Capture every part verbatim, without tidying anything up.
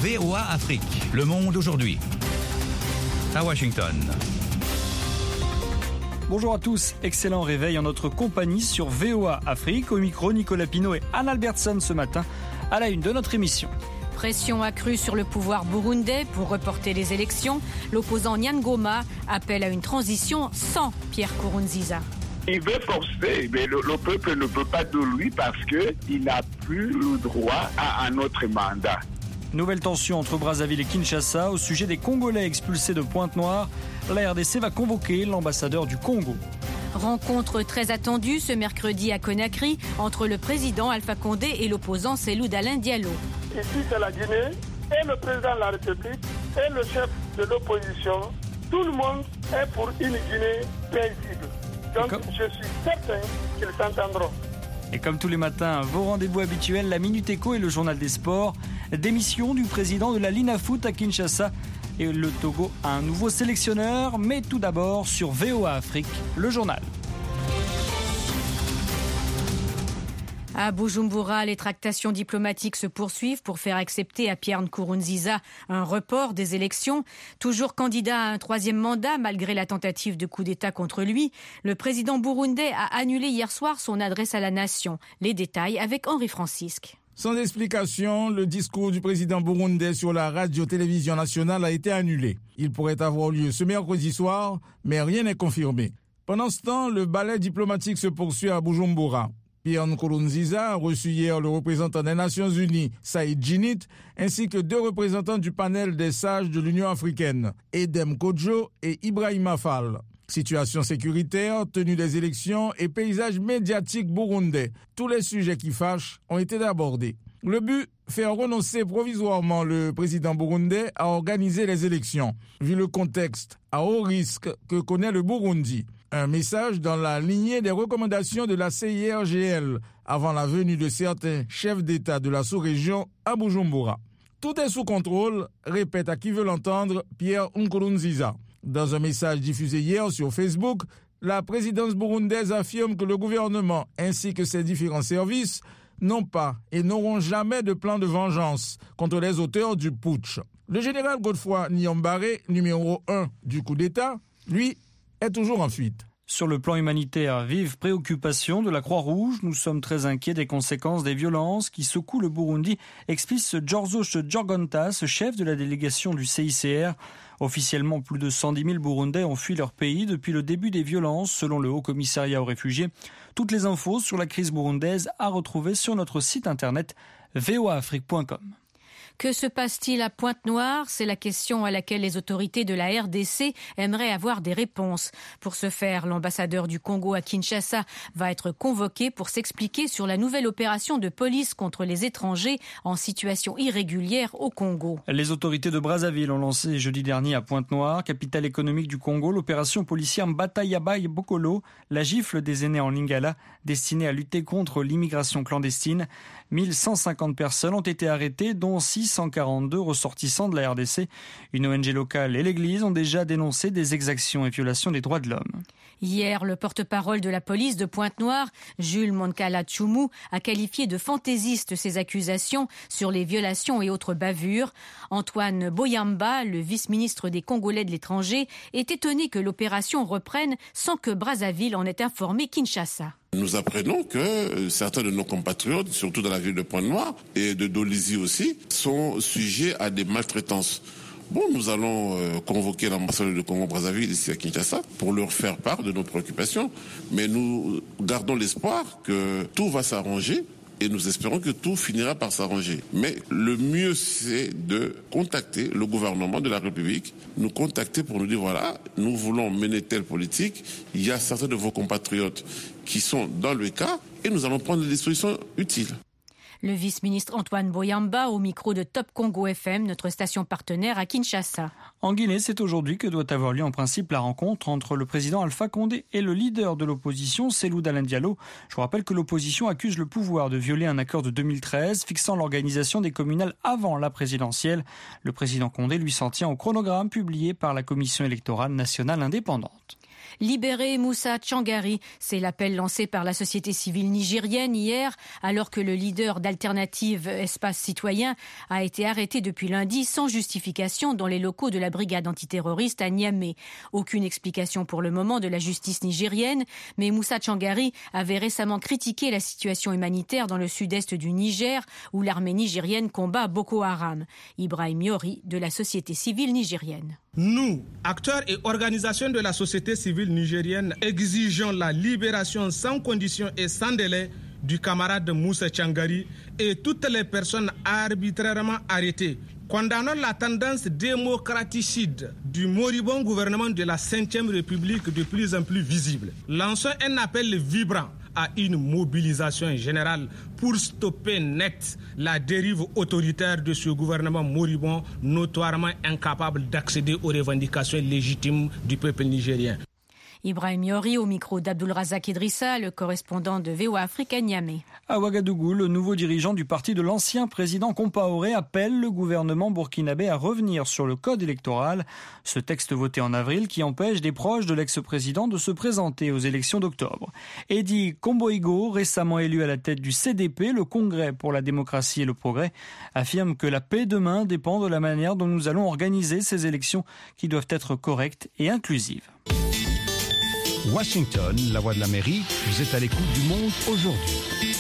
V O A Afrique, le monde aujourd'hui. À Washington. Bonjour à tous, excellent réveil en notre compagnie sur V O A Afrique. Au micro, Nicolas Pinault et Anne Albertson ce matin à la une de notre émission. Pression accrue sur le pouvoir burundais pour reporter les élections. L'opposant Nyangoma appelle à une transition sans Pierre Nkurunziza. Il veut forcer, mais le, le peuple ne peut pas de lui parce qu'il n'a plus le droit à un autre mandat. Nouvelle tension entre Brazzaville et Kinshasa au sujet des Congolais expulsés de Pointe-Noire. La R D C va convoquer l'ambassadeur du Congo. Rencontre très attendue ce mercredi à Conakry entre le président Alpha Condé et l'opposant Cellou Dalein Diallo. Ici, c'est la Guinée et le président de la République et le chef de l'opposition. Tout le monde est pour une Guinée paisible. Donc, comme... je suis certain qu'ils s'entendront. Et comme tous les matins, vos rendez-vous habituels, la Minute Éco et le Journal des Sports. Démission du président de la Linafoot à Kinshasa. Et le Togo a un nouveau sélectionneur. Mais tout d'abord, sur V O A Afrique, le journal. À Bujumbura, les tractations diplomatiques se poursuivent pour faire accepter à Pierre Nkurunziza un report des élections. Toujours candidat à un troisième mandat malgré la tentative de coup d'État contre lui, le président burundais a annulé hier soir son adresse à la nation. Les détails avec Henri Francisque. Sans explication, le discours du président burundais sur la radio-télévision nationale a été annulé. Il pourrait avoir lieu ce mercredi soir, mais rien n'est confirmé. Pendant ce temps, le ballet diplomatique se poursuit à Bujumbura. Pierre Nkurunziza a reçu hier le représentant des Nations Unies, Saïd Djinnit, ainsi que deux représentants du panel des sages de l'Union africaine, Edem Kodjo et Ibrahima Fall. Situation sécuritaire, tenue des élections et paysage médiatique burundais. Tous les sujets qui fâchent ont été abordés. Le but, faire renoncer provisoirement le président burundais à organiser les élections, vu le contexte à haut risque que connaît le Burundi. Un message dans la lignée des recommandations de la C I R G L avant la venue de certains chefs d'État de la sous-région à Bujumbura. Tout est sous contrôle, répète à qui veut l'entendre Pierre Nkurunziza. Dans un message diffusé hier sur Facebook, la présidence burundaise affirme que le gouvernement ainsi que ses différents services n'ont pas et n'auront jamais de plan de vengeance contre les auteurs du putsch. Le général Godefroid Niyombare, numéro un du coup d'État, lui, est toujours en fuite. Sur le plan humanitaire, vive préoccupation de la Croix-Rouge. Nous sommes très inquiets des conséquences des violences qui secouent le Burundi, explique Georgios Georgantas, chef de la délégation du C I C R. Officiellement, plus de cent dix mille Burundais ont fui leur pays depuis le début des violences, selon le Haut-Commissariat aux réfugiés. Toutes les infos sur la crise burundaise à retrouver sur notre site internet v o a afrique point com. Que se passe-t-il à Pointe-Noire ? C'est la question à laquelle les autorités de la R D C aimeraient avoir des réponses. Pour ce faire, l'ambassadeur du Congo à Kinshasa va être convoqué pour s'expliquer sur la nouvelle opération de police contre les étrangers en situation irrégulière au Congo. Les autorités de Brazzaville ont lancé jeudi dernier à Pointe-Noire, capitale économique du Congo, l'opération policière Mbatayaba Bokolo, la gifle des aînés en lingala, destinée à lutter contre l'immigration clandestine. mille cent cinquante personnes ont été arrêtées, dont six cent quarante-deux ressortissants de la R D C. Une O N G locale et l'Église ont déjà dénoncé des exactions et violations des droits de l'homme. Hier, le porte-parole de la police de Pointe-Noire, Jules Monkala Tchoumou, a qualifié de fantaisistes ces accusations sur les violations et autres bavures. Antoine Boyamba, le vice-ministre des Congolais de l'étranger, est étonné que l'opération reprenne sans que Brazzaville en ait informé Kinshasa. Nous apprenons que certains de nos compatriotes, surtout dans la ville de Pointe-Noire et de Dolisie aussi, sont sujets à des maltraitances. Bon, nous allons euh, convoquer l'ambassadeur de Congo-Brazzaville ici à Kinshasa pour leur faire part de nos préoccupations. Mais nous gardons l'espoir que tout va s'arranger et nous espérons que tout finira par s'arranger. Mais le mieux, c'est de contacter le gouvernement de la République, nous contacter pour nous dire, voilà, nous voulons mener telle politique, il y a certains de vos compatriotes qui sont dans le cas et nous allons prendre les dispositions utiles. Le vice-ministre Antoine Boyamba au micro de Top Congo F M, notre station partenaire à Kinshasa. En Guinée, c'est aujourd'hui que doit avoir lieu en principe la rencontre entre le président Alpha Condé et le leader de l'opposition, Cellou Dalein Diallo. Je vous rappelle que l'opposition accuse le pouvoir de violer un accord de deux mille treize fixant l'organisation des communales avant la présidentielle. Le président Condé lui s'en tient au chronogramme publié par la Commission électorale nationale indépendante. Libérer Moussa Tchangari, c'est l'appel lancé par la société civile nigérienne hier, alors que le leader d'Alternative Espace Citoyen a été arrêté depuis lundi sans justification dans les locaux de la brigade antiterroriste à Niamey. Aucune explication pour le moment de la justice nigérienne, mais Moussa Tchangari avait récemment critiqué la situation humanitaire dans le sud-est du Niger, où l'armée nigérienne combat Boko Haram. Ibrahim Yori de la société civile nigérienne. Nous, acteurs et organisations de la société civile nigérienne, exigeons la libération sans condition et sans délai du camarade Moussa Tchangari et toutes les personnes arbitrairement arrêtées. Condamnons la tendance démocraticide du moribond gouvernement de la cinquième République de plus en plus visible. Lançons un appel vibrant à une mobilisation générale pour stopper net la dérive autoritaire de ce gouvernement moribond, notoirement incapable d'accéder aux revendications légitimes du peuple nigérien. Ibrahim Yori au micro d'Abdul Razak Idrissa, le correspondant de V O A Afrique à Niamey. À Ouagadougou, le nouveau dirigeant du parti de l'ancien président Compaoré appelle le gouvernement burkinabé à revenir sur le code électoral, ce texte voté en avril qui empêche des proches de l'ex-président de se présenter aux élections d'octobre. Edi Komboigo, récemment élu à la tête du C D P, le Congrès pour la démocratie et le progrès, affirme que la paix demain dépend de la manière dont nous allons organiser ces élections qui doivent être correctes et inclusives. Washington, la voix de l'Amérique, vous êtes à l'écoute du Monde aujourd'hui.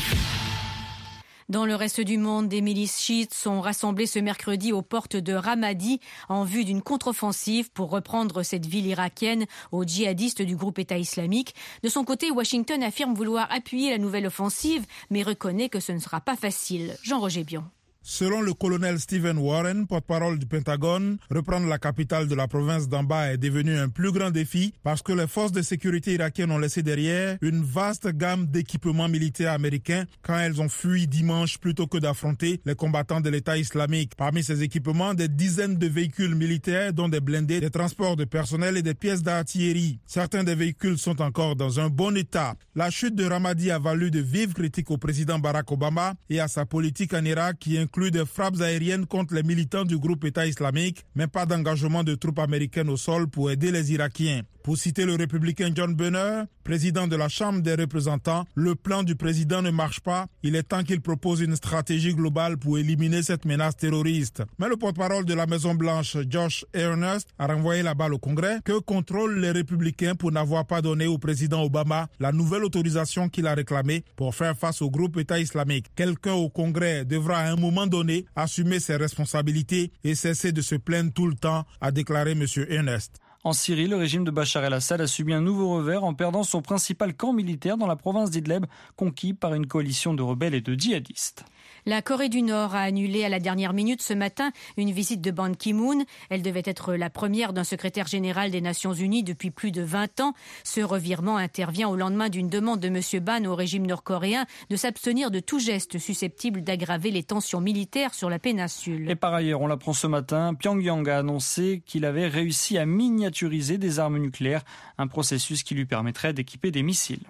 Dans le reste du monde, des milices chiites sont rassemblées ce mercredi aux portes de Ramadi en vue d'une contre-offensive pour reprendre cette ville irakienne aux djihadistes du groupe État islamique. De son côté, Washington affirme vouloir appuyer la nouvelle offensive, mais reconnaît que ce ne sera pas facile. Jean-Roger Bion. Selon le colonel Stephen Warren, porte-parole du Pentagone, reprendre la capitale de la province d'Amba est devenu un plus grand défi parce que les forces de sécurité irakiennes ont laissé derrière une vaste gamme d'équipements militaires américains quand elles ont fui dimanche plutôt que d'affronter les combattants de l'État islamique. Parmi ces équipements, des dizaines de véhicules militaires, dont des blindés, des transports de personnel et des pièces d'artillerie. Certains des véhicules sont encore dans un bon état. La chute de Ramadi a valu de vives critiques au président Barack Obama et à sa politique en Irak qui inclut des frappes aériennes contre les militants du groupe État islamique, mais pas d'engagement de troupes américaines au sol pour aider les Irakiens. Pour citer le républicain John Boehner, président de la Chambre des représentants, le plan du président ne marche pas. Il est temps qu'il propose une stratégie globale pour éliminer cette menace terroriste. Mais le porte-parole de la Maison-Blanche, Josh Earnest, a renvoyé la balle au Congrès. Que contrôlent les républicains pour n'avoir pas donné au président Obama la nouvelle autorisation qu'il a réclamée pour faire face au groupe État islamique? Quelqu'un au Congrès devra à un moment donné assumer ses responsabilités et cesser de se plaindre tout le temps, a déclaré M. Earnest. En Syrie, le régime de Bachar el-Assad a subi un nouveau revers en perdant son principal camp militaire dans la province d'Idleb, conquis par une coalition de rebelles et de djihadistes. La Corée du Nord a annulé à la dernière minute ce matin une visite de Ban Ki-moon. Elle devait être la première d'un secrétaire général des Nations Unies depuis plus de vingt ans. Ce revirement intervient au lendemain d'une demande de M. Ban au régime nord-coréen de s'abstenir de tout geste susceptible d'aggraver les tensions militaires sur la péninsule. Et par ailleurs, on l'apprend ce matin, Pyongyang a annoncé qu'il avait réussi à miniaturiser des armes nucléaires, un processus qui lui permettrait d'équiper des missiles.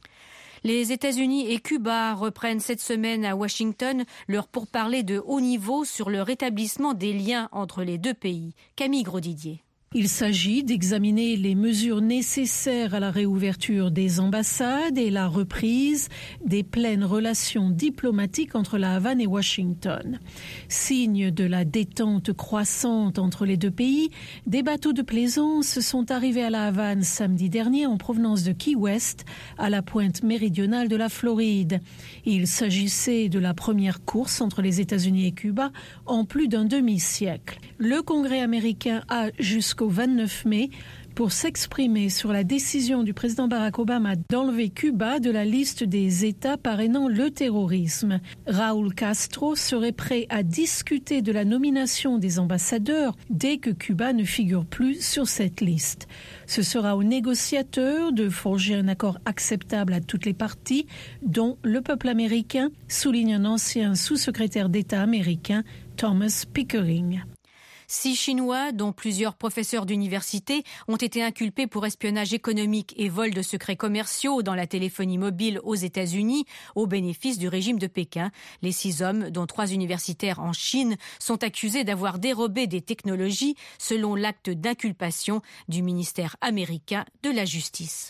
Les États-Unis et Cuba reprennent cette semaine à Washington leur pourparlers de haut niveau sur le rétablissement des liens entre les deux pays. Camille Grosdidier. Il s'agit d'examiner les mesures nécessaires à la réouverture des ambassades et la reprise des pleines relations diplomatiques entre la Havane et Washington. Signe de la détente croissante entre les deux pays, des bateaux de plaisance sont arrivés à la Havane samedi dernier en provenance de Key West, à la pointe méridionale de la Floride. Il s'agissait de la première course entre les États-Unis et Cuba en plus d'un demi-siècle. Le Congrès américain a jusqu'au vingt-neuf mai pour s'exprimer sur la décision du président Barack Obama d'enlever Cuba de la liste des États parrainant le terrorisme. Raúl Castro serait prêt à discuter de la nomination des ambassadeurs dès que Cuba ne figure plus sur cette liste. Ce sera aux négociateurs de forger un accord acceptable à toutes les parties, dont le peuple américain, souligne un ancien sous-secrétaire d'État américain, Thomas Pickering. Six Chinois, dont plusieurs professeurs d'université, ont été inculpés pour espionnage économique et vol de secrets commerciaux dans la téléphonie mobile aux États-Unis, au bénéfice du régime de Pékin. Les six hommes, dont trois universitaires en Chine, sont accusés d'avoir dérobé des technologies selon l'acte d'inculpation du ministère américain de la Justice.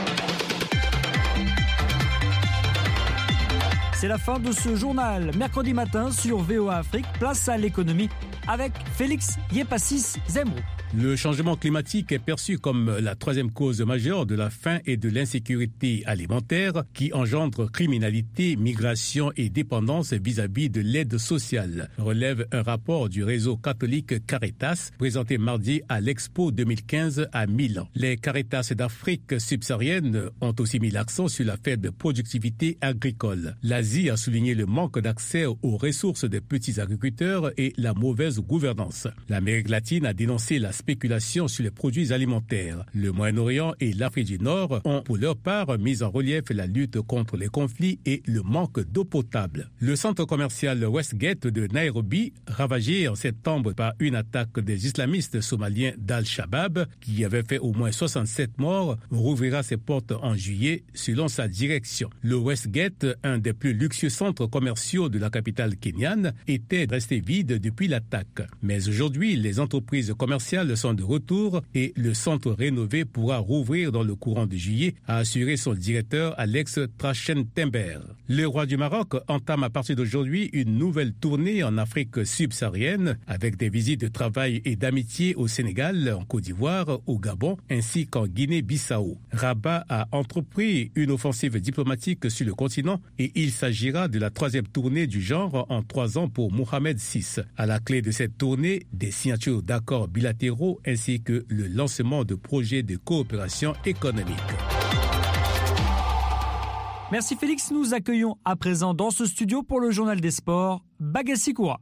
C'est la fin de ce journal. Mercredi matin sur V O A Afrique, place à l'économie avec Félix Yepassis Zemrou. Le changement climatique est perçu comme la troisième cause majeure de la faim et de l'insécurité alimentaire qui engendre criminalité, migration et dépendance vis-à-vis de l'aide sociale, relève un rapport du réseau catholique Caritas présenté mardi à l'Expo deux mille quinze à Milan. Les Caritas d'Afrique subsaharienne ont aussi mis l'accent sur la faible productivité agricole. L'Asie a souligné le manque d'accès aux ressources des petits agriculteurs et la mauvaise gouvernance. L'Amérique latine a dénoncé la spéculation sur les produits alimentaires. Le Moyen-Orient et l'Afrique du Nord ont pour leur part mis en relief la lutte contre les conflits et le manque d'eau potable. Le centre commercial Westgate de Nairobi, ravagé en septembre par une attaque des islamistes somaliens d'Al-Shabaab, qui avait fait au moins soixante-sept morts, rouvrira ses portes en juillet selon sa direction. Le Westgate, un des plus luxueux centres commerciaux de la capitale kenyane, était resté vide depuis l'attaque. Mais aujourd'hui, les entreprises commerciales sont de retour et le centre rénové pourra rouvrir dans le courant de juillet, a assuré son directeur Alex Trachentember. Le roi du Maroc entame à partir d'aujourd'hui une nouvelle tournée en Afrique subsaharienne avec des visites de travail et d'amitié au Sénégal, en Côte d'Ivoire, au Gabon ainsi qu'en Guinée-Bissau. Rabat a entrepris une offensive diplomatique sur le continent et il s'agira de la troisième tournée du genre en trois ans pour Mohamed six. À la clé de cette tournée, des signatures d'accords bilatéraux ainsi que le lancement de projets de coopération économique. Merci Félix, nous accueillons à présent dans ce studio pour le journal des sports, Bagassi Koura.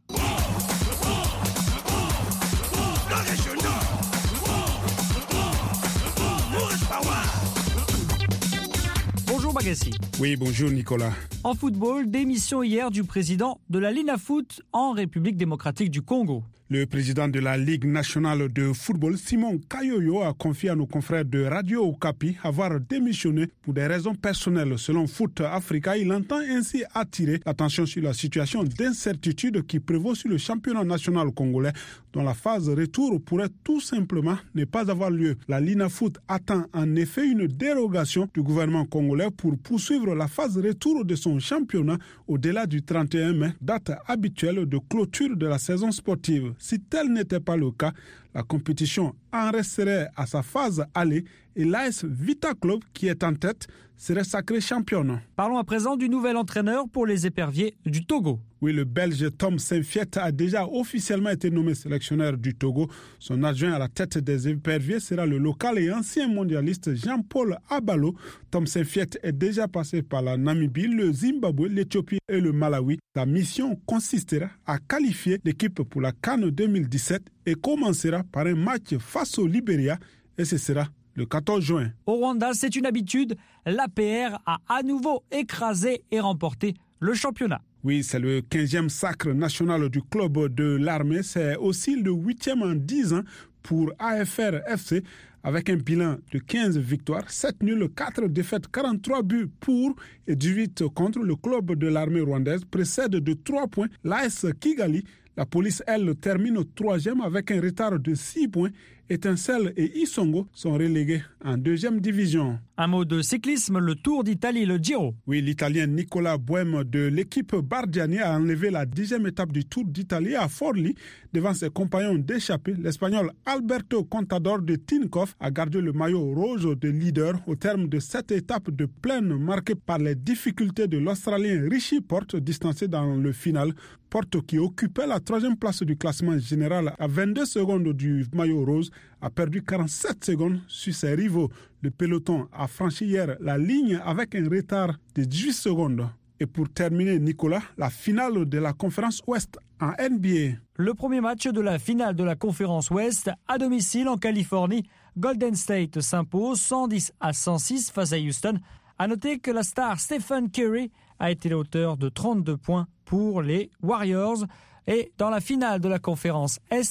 Bonjour Bagassi. Oui, bonjour Nicolas. En football, démission hier du président de la Linafoot en République démocratique du Congo. Le président de la Ligue nationale de football, Simon Kayoyo, a confié à nos confrères de Radio Okapi avoir démissionné pour des raisons personnelles. Selon Foot Africa, il entend ainsi attirer l'attention sur la situation d'incertitude qui prévaut sur le championnat national congolais, dont la phase retour pourrait tout simplement ne pas avoir lieu. La Linafoot attend en effet une dérogation du gouvernement congolais pour poursuivre la phase retour de son championnat au-delà du trente et un mai, date habituelle de clôture de la saison sportive. Si tel n'était pas le cas, la compétition en resterait à sa phase aller et l'A S Vita Club, qui est en tête, serait sacré championne. Parlons à présent du nouvel entraîneur pour les éperviers du Togo. Oui, le Belge Tom Saintfiet a déjà officiellement été nommé sélectionneur du Togo. Son adjoint à la tête des éperviers sera le local et ancien mondialiste Jean-Paul Abalo. Tom Saintfiet est déjà passé par la Namibie, le Zimbabwe, l'Éthiopie et le Malawi. Sa mission consistera à qualifier l'équipe pour la CAN deux mille dix-sept et commencera par un match face au Libéria et ce sera le quatorze juin. Au Rwanda, c'est une habitude, l'A P R a à nouveau écrasé et remporté le championnat. Oui, c'est le quinzième sacre national du club de l'armée. C'est aussi le huitième en dix ans pour A F R F C avec un bilan de quinze victoires, sept nuls, quatre défaites, quarante-trois buts pour et dix-huit contre. Le club de l'armée rwandaise précède de trois points l'A S Kigali. La police, elle, termine au troisième avec un retard de six points. Étincelle et Isongo sont relégués en deuxième division. Un mot de cyclisme, le Tour d'Italie, le Giro. Oui, l'Italien Nicola Boem de l'équipe Bardiani a enlevé la dixième étape du Tour d'Italie à Forlì devant ses compagnons d'échappée. L'Espagnol Alberto Contador de Tinkoff a gardé le maillot rouge de leader au terme de cette étape de plaine marquée par les difficultés de l'Australien Richie Porte, distancé dans le final. Porte, qui occupait la troisième place du classement général à vingt-deux secondes du maillot rose, a perdu quarante-sept secondes sur ses rivaux. Le peloton a franchi hier la ligne avec un retard de dix-huit secondes. Et pour terminer, Nicolas, la finale de la conférence Ouest en N B A. Le premier match de la finale de la conférence Ouest à domicile en Californie. Golden State s'impose cent dix à cent six face à Houston. À noter que la star Stephen Curry a été l'auteur de trente-deux points pour les Warriors. Et dans la finale de la conférence Est,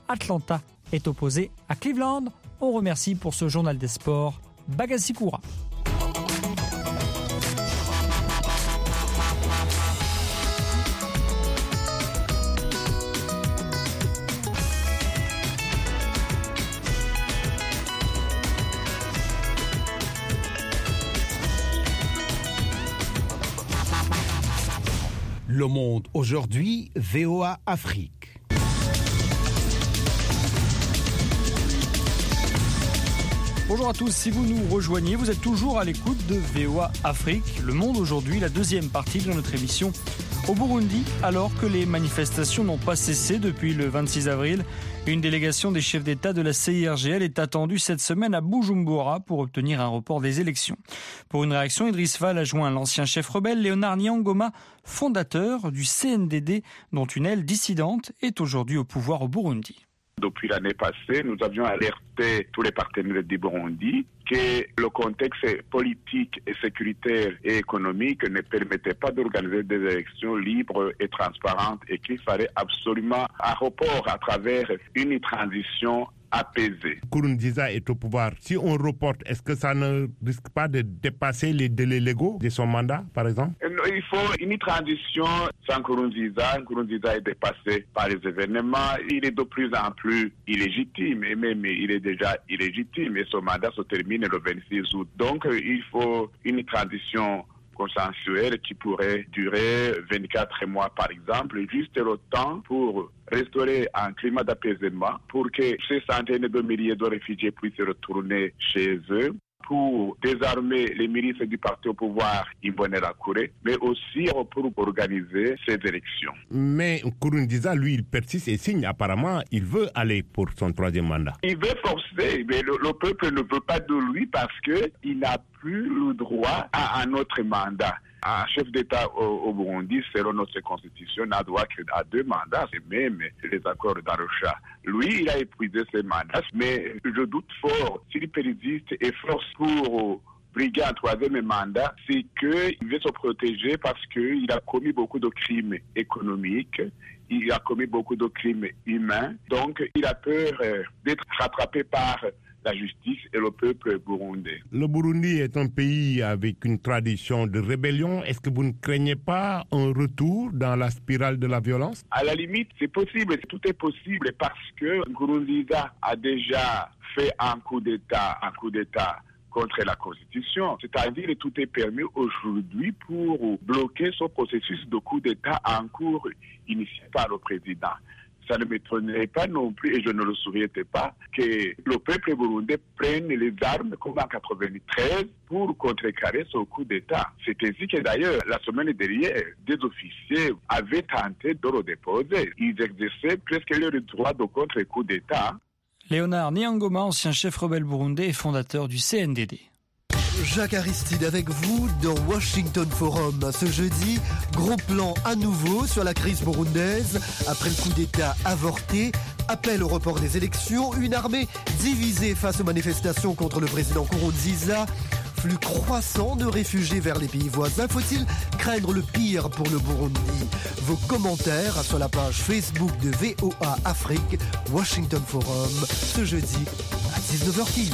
Atlanta est opposé à Cleveland. On remercie pour ce journal des sports Bagassi Koura. Le Monde aujourd'hui, V O A Afrique. Bonjour à tous, si vous nous rejoignez, vous êtes toujours à l'écoute de V O A Afrique. Le Monde aujourd'hui, la deuxième partie de notre émission. Au Burundi, alors que les manifestations n'ont pas cessé depuis le vingt-six avril, une délégation des chefs d'État de la C I R G L est attendue cette semaine à Bujumbura pour obtenir un report des élections. Pour une réaction, Idriss Fall a joint l'ancien chef rebelle Léonard Nyangoma, fondateur du C N D D, dont une aile dissidente est aujourd'hui au pouvoir au Burundi. Depuis l'année passée, nous avions alerté tous les partenaires du Burundi que le contexte politique et sécuritaire et économique ne permettait pas d'organiser des élections libres et transparentes et qu'il fallait absolument un report à travers une transition apaisée. Nkurunziza est au pouvoir. Si on reporte, est-ce que ça ne risque pas de dépasser les délais légaux de son mandat, par exemple? Il faut une transition sans Nkurunziza. Nkurunziza est dépassé par les événements. Il est de plus en plus illégitime, et même il est déjà illégitime, et son mandat se termine le vingt-six août. Donc il faut une transition consensuelle qui pourrait durer vingt-quatre mois par exemple, juste le temps pour restaurer un climat d'apaisement, pour que ces centaines de milliers de réfugiés puissent retourner chez eux, pour désarmer les milices du parti au pouvoir Imbonerakure, mais aussi pour organiser ces élections. Mais Nkurunziza, lui, il persiste et signe. Apparemment, il veut aller pour son troisième mandat. Il veut forcer, mais le, le peuple ne veut pas de lui parce qu'il n'a plus le droit à un autre mandat. Un chef d'État au, au Burundi, selon notre constitution, n'a droit qu'à deux mandats, c'est même les accords d'Arusha. Lui, il a épuisé ses mandats, mais je doute fort, s'il persiste et force pour briguer un troisième mandat, c'est qu'il veut se protéger parce qu'il a commis beaucoup de crimes économiques, il a commis beaucoup de crimes humains, donc il a peur d'être rattrapé par la justice et le peuple burundais. Le Burundi est un pays avec une tradition de rébellion. Est-ce que vous ne craignez pas un retour dans la spirale de la violence? À la limite, c'est possible, tout est possible parce que Nkurunziza a déjà fait un coup d'État, un coup d'État contre la Constitution. C'est-à-dire que tout est permis aujourd'hui pour bloquer ce processus de coup d'État en cours initié par le président. Ça ne m'étonnerait pas non plus, et je ne le souhaitais pas, que le peuple burundais prenne les armes comme en quatre-vingt-treize pour contrecarrer ce coup d'État. C'est ainsi que d'ailleurs, la semaine dernière, des officiers avaient tenté de le déposer. Ils exerçaient presque leur droit de contre-coup d'État. Léonard Nyangoma, ancien chef rebelle burundais et fondateur du C N D D. Jacques Aristide avec vous dans Washington Forum. Ce jeudi, gros plan à nouveau sur la crise burundaise. Après le coup d'État avorté, appel au report des élections, une armée divisée face aux manifestations contre le président Nkurunziza, flux croissant de réfugiés vers les pays voisins. Faut-il craindre le pire pour le Burundi? Vos commentaires sur la page Facebook de V O A Afrique, Washington Forum, ce jeudi à dix-neuf heures pile.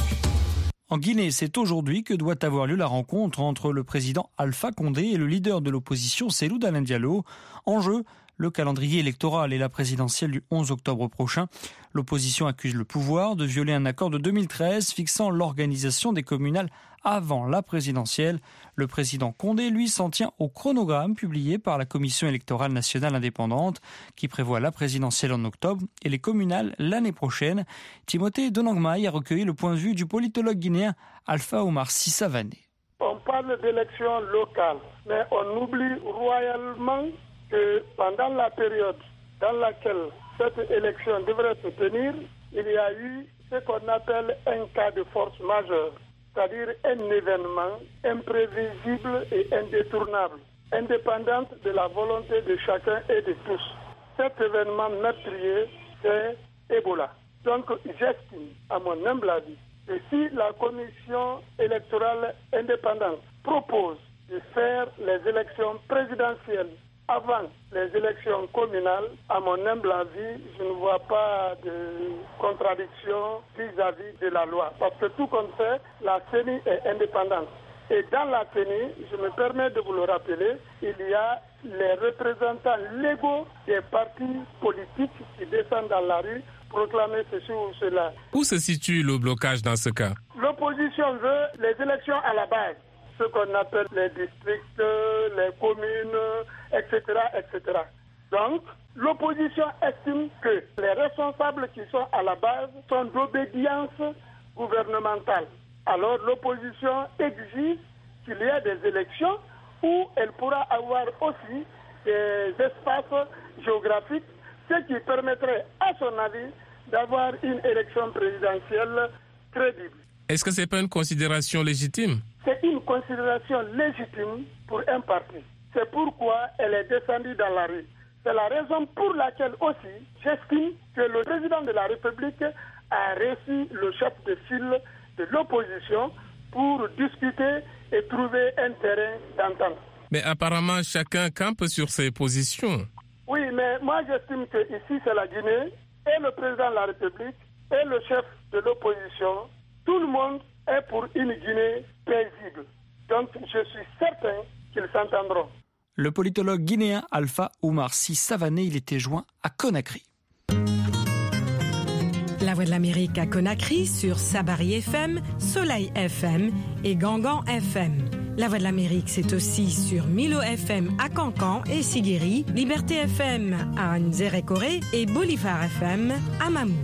En Guinée, c'est aujourd'hui que doit avoir lieu la rencontre entre le président Alpha Condé et le leader de l'opposition Cellou Dalein Diallo. En jeu, le calendrier électoral et la présidentielle du onze octobre prochain. L'opposition accuse le pouvoir de violer un accord de deux mille treize fixant l'organisation des communales avant la présidentielle. Le président Condé, lui, s'en tient au chronogramme publié par la Commission électorale nationale indépendante qui prévoit la présidentielle en octobre et les communales l'année prochaine. Timothée Donangmaï a recueilli le point de vue du politologue guinéen Alpha Omar Sissavané. On parle d'élections locales, mais on oublie royalement que pendant la période dans laquelle cette élection devrait se tenir, il y a eu ce qu'on appelle un cas de force majeure, c'est-à-dire un événement imprévisible et indétournable, indépendante de la volonté de chacun et de tous. Cet événement meurtrier, c'est Ebola. Donc j'estime, à mon humble avis, que si la commission électorale indépendante propose de faire les élections présidentielles avant les élections communales, à mon humble avis, je ne vois pas de contradiction vis-à-vis de la loi. Parce que tout compte fait, la C E N I est indépendante. Et dans la C E N I, je me permets de vous le rappeler, il y a les représentants légaux des partis politiques qui descendent dans la rue proclamer ceci ou cela. Où se situe le blocage dans ce cas? L'opposition veut les élections à la base, ce qu'on appelle les districts, les communes, et cetera, et cetera. Donc, l'opposition estime que les responsables qui sont à la base sont d'obédience gouvernementale. Alors, l'opposition exige qu'il y ait des élections où elle pourra avoir aussi des espaces géographiques, ce qui permettrait, à son avis, d'avoir une élection présidentielle crédible. Est-ce que ce n'est pas une considération légitime? C'est une considération légitime pour un parti. C'est pourquoi elle est descendue dans la rue. C'est la raison pour laquelle aussi, j'estime que le président de la République a reçu le chef de file de l'opposition pour discuter et trouver un terrain d'entente. Mais apparemment, chacun campe sur ses positions. Oui, mais moi j'estime que ici c'est la Guinée, et le président de la République, et le chef de l'opposition, tout le monde est pour une Guinée paisible. Donc je suis certain qu'ils s'entendront. Le politologue guinéen Alpha Oumar Sy Savané, il était joint à Conakry. La Voix de l'Amérique à Conakry sur Sabari F M, Soleil F M et Gangan F M. La Voix de l'Amérique, c'est aussi sur Milo F M à Cancan et Siguiri, Liberté F M à Nzérékoré et Bolivar F M à Mamou.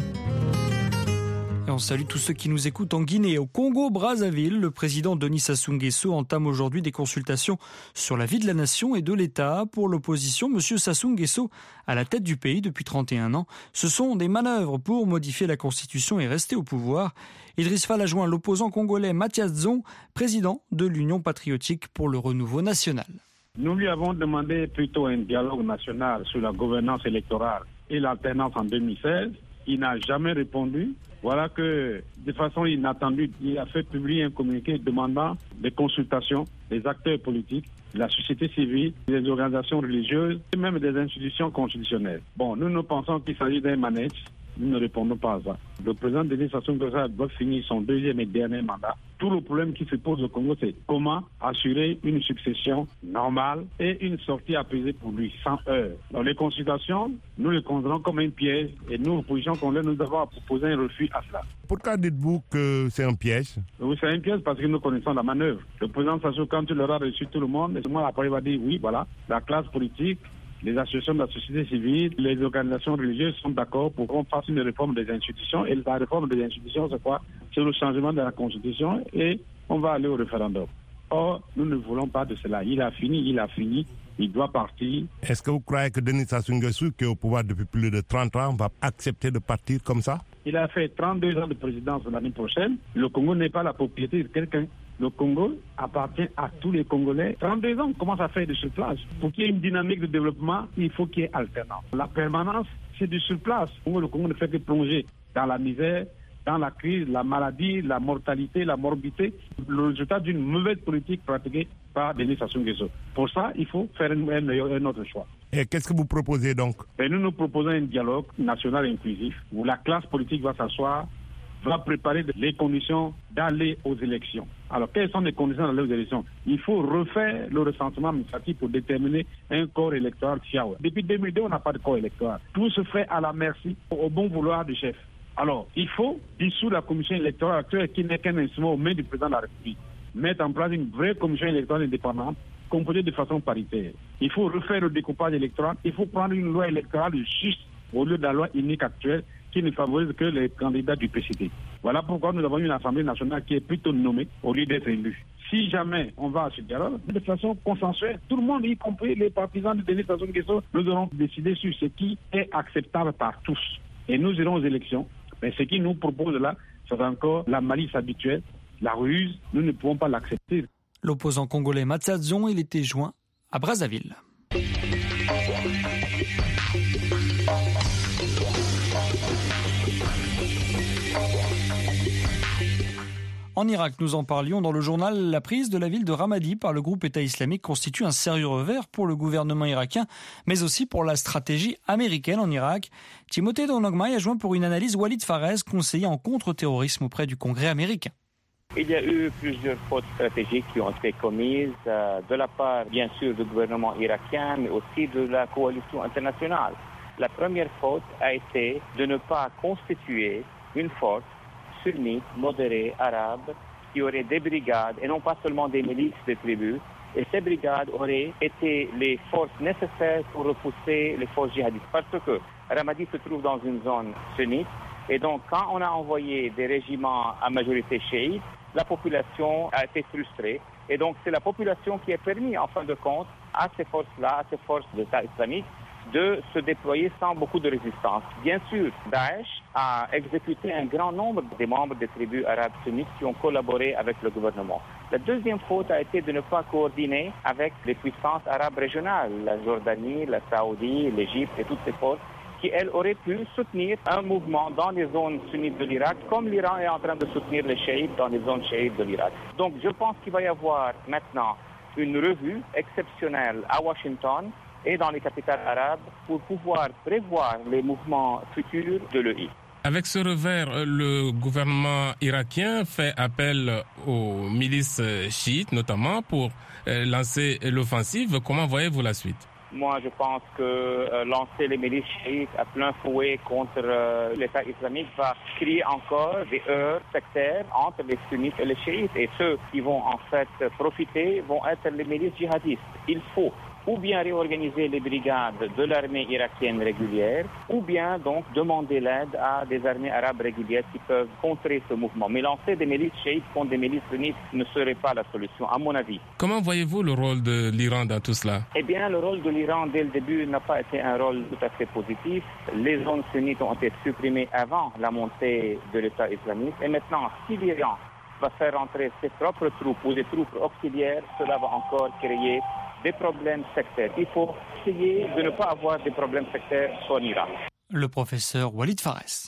Et on salue tous ceux qui nous écoutent en Guinée. Au Congo-Brazzaville, le président Denis Sassou Nguesso entame aujourd'hui des consultations sur la vie de la nation et de l'État. Pour l'opposition, M. Sassou Nguesso, à la tête du pays depuis trente et un ans, ce sont des manœuvres pour modifier la Constitution et rester au pouvoir. Idriss Fall a joint l'opposant congolais Mathias Zong, président de l'Union patriotique pour le renouveau national. Nous lui avons demandé plutôt un dialogue national sur la gouvernance électorale et l'alternance en deux mille seize. Il n'a jamais répondu. Voilà que, de façon inattendue, il a fait publier un communiqué demandant des consultations des acteurs politiques, de la société civile, des organisations religieuses et même des institutions constitutionnelles. Bon, nous nous pensons qu'il s'agit d'un manège. Nous ne répondons pas à ça. Le président Denis Sassou Nguesso doit finir son deuxième et dernier mandat. Tout le problème qui se pose au Congo, c'est comment assurer une succession normale et une sortie apaisée pour lui, sans heurts. Dans les consultations, nous les considérons comme un piège et nous, l'opposition congolaise, nous avons proposé un refus à cela. Pourquoi dites-vous que c'est un piège? Oui, c'est un piège parce que nous connaissons la manœuvre. Le président Sassou, quand il aura reçu tout le monde, et moi après il va dire oui, voilà, la classe politique, les associations de la société civile, les organisations religieuses sont d'accord pour qu'on fasse une réforme des institutions. Et la réforme des institutions, c'est quoi? C'est le changement de la Constitution et on va aller au référendum. Or, nous ne voulons pas de cela. Il a fini, il a fini, il doit partir. Est-ce que vous croyez que Denis Sassou Nguesso, qui est au pouvoir depuis plus de trente ans, va accepter de partir comme ça? Il a fait trente-deux ans de présidence l'année prochaine. Le Congo n'est pas la propriété de quelqu'un. Le Congo appartient à tous les Congolais. trente-deux ans, on commence à faire du surplace. Pour qu'il y ait une dynamique de développement, il faut qu'il y ait alternance. La permanence, c'est du surplace. Le Congo ne fait que plonger dans la misère, dans la crise, la maladie, la mortalité, la morbidité. Le résultat d'une mauvaise politique pratiquée par Denis Sassou Nguesso. Pour ça, il faut faire un, un, un autre choix. Et qu'est-ce que vous proposez donc? Et nous, nous proposons un dialogue national inclusif où la classe politique va s'asseoir, va préparer les conditions d'aller aux élections. Alors, quelles sont les conditions d'aller aux élections? Il faut refaire le recensement administratif pour déterminer un corps électoral fiable. Depuis deux mille deux, on n'a pas de corps électoral. Tout se fait à la merci, au bon vouloir du chef. Alors, il faut dissoudre la commission électorale actuelle qui n'est qu'un instrument aux mains du président de la République. Mettre en place une vraie commission électorale indépendante, composée de façon paritaire. Il faut refaire le découpage électoral. Il faut prendre une loi électorale juste au lieu de la loi unique actuelle qui ne favorise que les candidats du P C D. Voilà pourquoi nous avons une Assemblée nationale qui est plutôt nommée au lieu d'être élue. Si jamais on va à ce dialogue, de façon consensuelle, tout le monde, y compris les partisans de Denis Sassou Nguesso, nous aurons décidé sur ce qui est acceptable par tous. Et nous irons aux élections. Mais ce qu'ils nous proposent là, c'est encore la malice habituelle, la ruse. Nous ne pouvons pas l'accepter. L'opposant congolais Mathias Zong, il était joint à Brazzaville. En Irak, nous en parlions dans le journal, la prise de la ville de Ramadi par le groupe État islamique constitue un sérieux revers pour le gouvernement irakien, mais aussi pour la stratégie américaine en Irak. Timothée Donogmaï a joint pour une analyse Walid Farez, conseiller en contre-terrorisme auprès du Congrès américain. Il y a eu plusieurs fautes stratégiques qui ont été commises euh, de la part, bien sûr, du gouvernement irakien, mais aussi de la coalition internationale. La première faute a été de ne pas constituer une force sunnite, modérée, arabe, qui aurait des brigades, et non pas seulement des milices, des tribus. Et ces brigades auraient été les forces nécessaires pour repousser les forces djihadistes. Parce que Ramadi se trouve dans une zone sunnite, et donc quand on a envoyé des régiments à majorité chiite, la population a été frustrée. Et donc c'est la population qui a permis, en fin de compte, à ces forces-là, à ces forces d'État islamique, de se déployer sans beaucoup de résistance. Bien sûr, Daesh a exécuté un grand nombre des membres des tribus arabes sunnites qui ont collaboré avec le gouvernement. La deuxième faute a été de ne pas coordonner avec les puissances arabes régionales, la Jordanie, la Saoudie, l'Égypte et toutes ces forces qui, elles, auraient pu soutenir un mouvement dans les zones sunnites de l'Irak, comme l'Iran est en train de soutenir les chiites dans les zones chiites de l'Irak. Donc je pense qu'il va y avoir maintenant une revue exceptionnelle à Washington et dans les capitales arabes pour pouvoir prévoir les mouvements futurs de l'E I. Avec ce revers, le gouvernement irakien fait appel aux milices chiites, notamment pour lancer l'offensive. Comment voyez-vous la suite ? Moi, je pense que euh, lancer les milices chiites à plein fouet contre euh, l'État islamique va créer encore des heurts sectaires entre les sunnites et les chiites. Et ceux qui vont en fait profiter vont être les milices djihadistes. Il faut ou bien réorganiser les brigades de l'armée irakienne régulière, ou bien donc demander l'aide à des armées arabes régulières qui peuvent contrer ce mouvement. Mais lancer des milices chiites contre des milices sunnites ne serait pas la solution, à mon avis. Comment voyez-vous le rôle de l'Iran dans tout cela ? Eh bien, le rôle de l'Iran, dès le début, n'a pas été un rôle tout à fait positif. Les zones sunnites ont été supprimées avant la montée de l'État islamique. Et maintenant, si l'Iran va faire entrer ses propres troupes ou des troupes auxiliaires, cela va encore créer des problèmes sectaires. Il faut essayer de ne pas avoir des problèmes sectaires en Irak. Le professeur Walid Farez.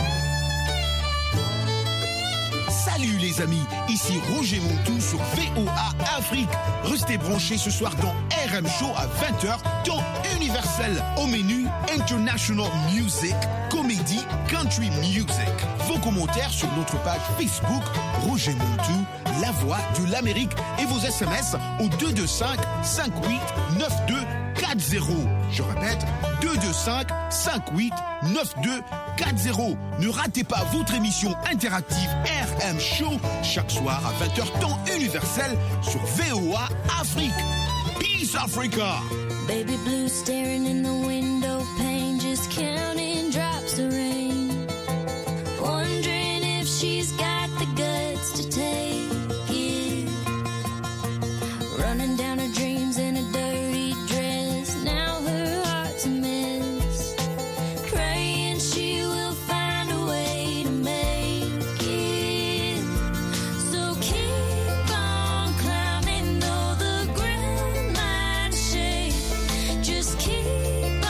Salut les amis, ici Roger Montou sur V O A Afrique. Restez branchés ce soir dans R M Show à vingt heures, temps universel. Au menu, International Music, Comédie, Country Music. Vos commentaires sur notre page Facebook, Roger Montou, la voix de l'Amérique, et vos S M S au deux deux cinq, cinq huit neuf deux quatre zéro. Je répète, deux deux cinq, cinq huit neuf deux quatre zéro. Ne ratez pas votre émission interactive R M Show chaque soir à vingt heures temps universel sur V O A Afrique. Peace Africa. Baby blue staring in the window pane, just counting drops of rain, wondering if she's got the guts to take it, running down her dreams in a dirty dress. Now her heart's a mess, praying she will find a way to make it. So keep on climbing though the ground might shake, just keep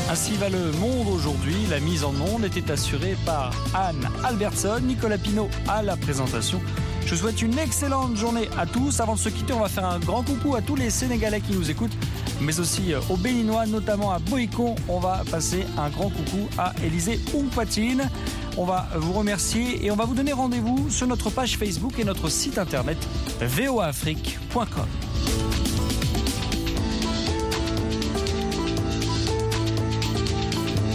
Ainsi va le monde aujourd'hui. La mise en onde était assurée par Anne Albertson, Nicolas Pinault à la présentation. Je vous souhaite une excellente journée à tous. Avant de se quitter, on va faire un grand coucou à tous les Sénégalais qui nous écoutent, mais aussi aux Béninois, notamment à Boïcon. On va passer un grand coucou à Élisée Oumpatine. On va vous remercier et on va vous donner rendez-vous sur notre page Facebook et notre site internet v o a afrique point com.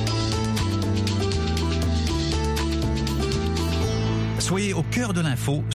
Soyez au cœur de l'info